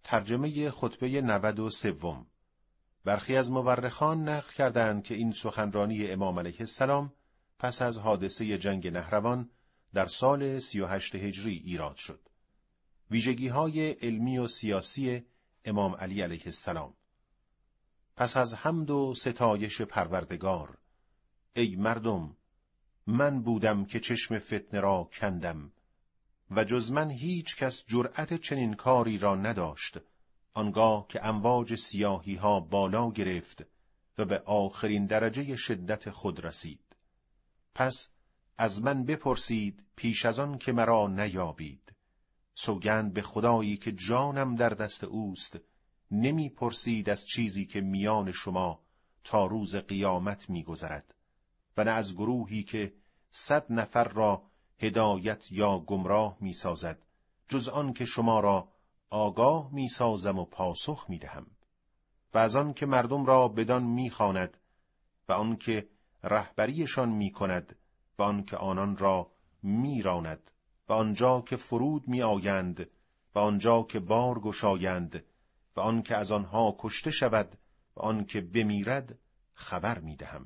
ترجمه خطبه 93. برخی از مورخان نقل کردند که این سخنرانی امام علیه السلام پس از حادثه جنگ نهروان در سال 38 هجری ایراد شد. ویژگی‌های علمی و سیاسی امام علی علیه السلام. پس از حمد و ستایش پروردگار: ای مردم، من بودم که چشم فتنه را کندم و جز من هیچ کس جرأت چنین کاری را نداشت، آنگاه که امواج سیاهی ها بالا گرفت و به آخرین درجه شدت خود رسید. پس از من بپرسید پیش از آن که مرا نیابید. سوگند به خدایی که جانم در دست اوست، نمی پرسید از چیزی که میان شما تا روز قیامت می گذرد و نه از گروهی که 100 نفر را هدایت یا گمراه می سازد، جز آن که شما را آگاه می سازم و پاسخ می دهم. و از آن که مردم را بدان می خواند و آن که رهبریشان می کند و آن که آنان را می راند و آنجا که فرود می آیند و آنجا که بار گشایند و آن که از آنها کشته شود و آن که بمیرد خبر می دهم.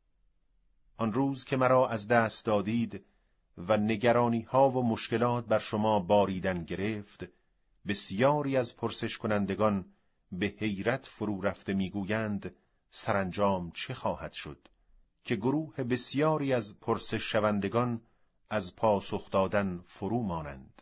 آن روز که مرا از دست دادید و نگرانی ها و مشکلات بر شما باریدن گرفت، بسیاری از پرسش کنندگان به حیرت فرو رفته میگویند سرانجام چه خواهد شد؟ که گروه بسیاری از پرسش شوندگان از پاسخ دادن فرو مانند.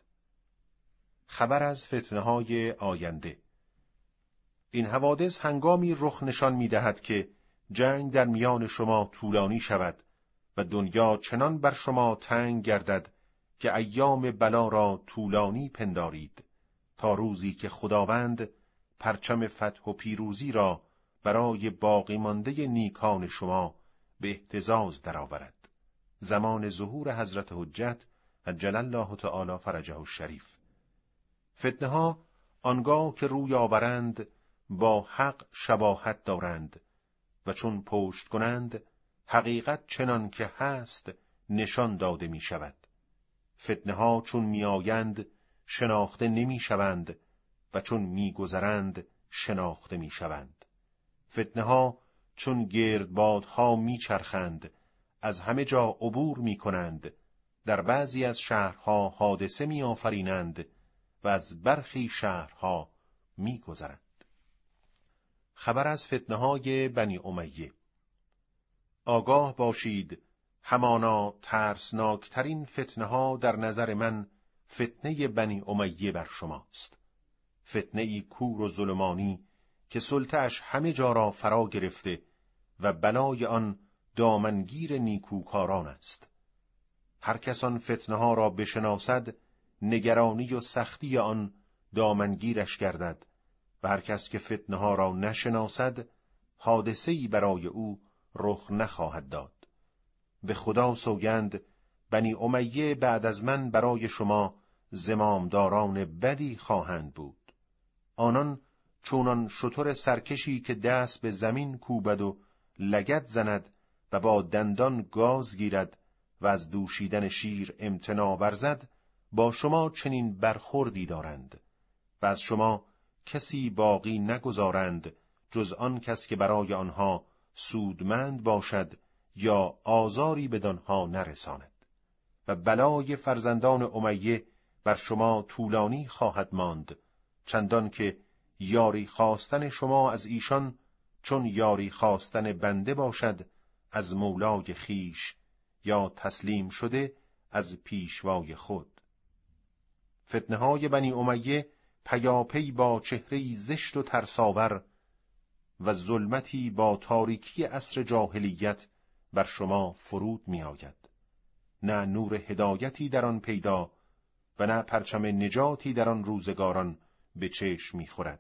خبر از فتنه‌های آینده. این حوادث هنگامی رخ نشان می‌دهد که جنگ در میان شما طولانی شود و دنیا چنان بر شما تنگ گردد که ایام بلا را طولانی پندارید، تا روزی که خداوند پرچم فتح و پیروزی را برای باقی مانده نیکان شما به اهتزاز درآورد. زمان ظهور حضرت حجت عجل الله تعالی فرجه الشریف. فتنه ها آنگاه که روی آورند با حق شباهت دارند و چون پشت کنند حقیقت چنان که هست نشان داده می شود. فتنه ها چون می آیند شناخته نمی شوند و چون می گذرند شناخته می شوند. فتنه ها چون گردبادها می چرخند، از همه جا عبور می کنند، در بعضی از شهرها حادثه می آفرینند و از برخی شهرها می گذرند. خبر از فتنه های بنی امیه. آگاه باشید، همانا ترسناکترین فتنه ها در نظر من فتنه بنی امیه بر شماست. فتنه ای کور و ظلمانی که سلطه‌اش همه جا را فرا گرفته و بلای آن دامنگیر نیکوکاران است. هر کس آن فتنه ها را بشناسد، نگرانی و سختی آن دامنگیرش گردد و هر کس که فتنه ها را نشناسد، حادثه‌ای برای او رخ نخواهد داد. به خدا سوگند، بنی امیه بعد از من برای شما زمامداران بدی خواهند بود. آنان چونان شتر سرکشی که دست به زمین کوبد و لگد زند و با دندان گاز گیرد و از دوشیدن شیر امتناع ورزد، با شما چنین برخوردی دارند و از شما کسی باقی نگذارند جز آن کس که برای آنها سودمند باشد یا آزاری بدانها نرساند. و بلای فرزندان امیه بر شما طولانی خواهد ماند، چندان که یاری خواستن شما از ایشان چون یاری خواستن بنده باشد از مولای خیش، یا تسلیم شده از پیشوای خود. فتنه های بنی امیه پیاپی با چهره‌ای زشت و ترساور و ظلمتی با تاریکی عصر جاهلیت بر شما فرود می آید. نه نور هدایتی در آن پیدا و نه پرچم نجاتی در آن روزگاران به چشم می خورد.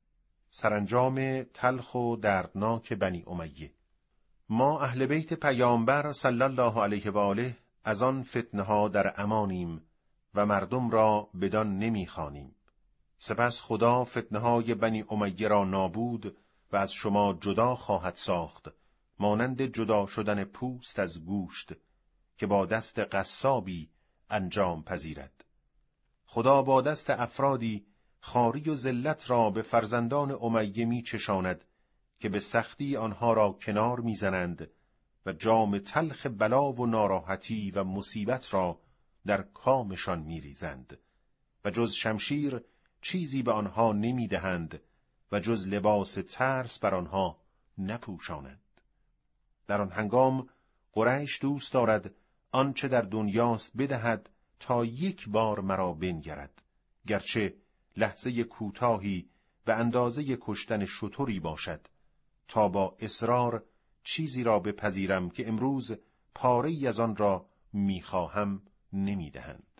سرانجام تلخ و دردناک بنی امیه. ما اهل بیت پیامبر صلی الله علیه و آله از آن فتنه ها در امانیم و مردم را بدان نمی خوانیم. سپس خدا فتنه های بنی امیه را نابود و از شما جدا خواهد ساخت، مانند جدا شدن پوست از گوشت که با دست قصابی انجام پذیرد. خدا با دست افرادی خواری و ذلت را به فرزندان امیه می چشاند که به سختی آنها را کنار می زنند و جام تلخ بلا و ناراحتی و مصیبت را در کامشان می ریزند و جز شمشیر چیزی به آنها نمی دهند و جز لباس ترس بر آنها نپوشانند. در آن هنگام قریش دوست دارد آنچه در دنیاست بدهد تا یک بار مرا بنگرد، گرچه لحظه کوتاهی به اندازه کشتن شتری باشد، تا با اصرار چیزی را بپذیرم که امروز پاره‌ای از آن را می‌خواهم نمی‌دهند.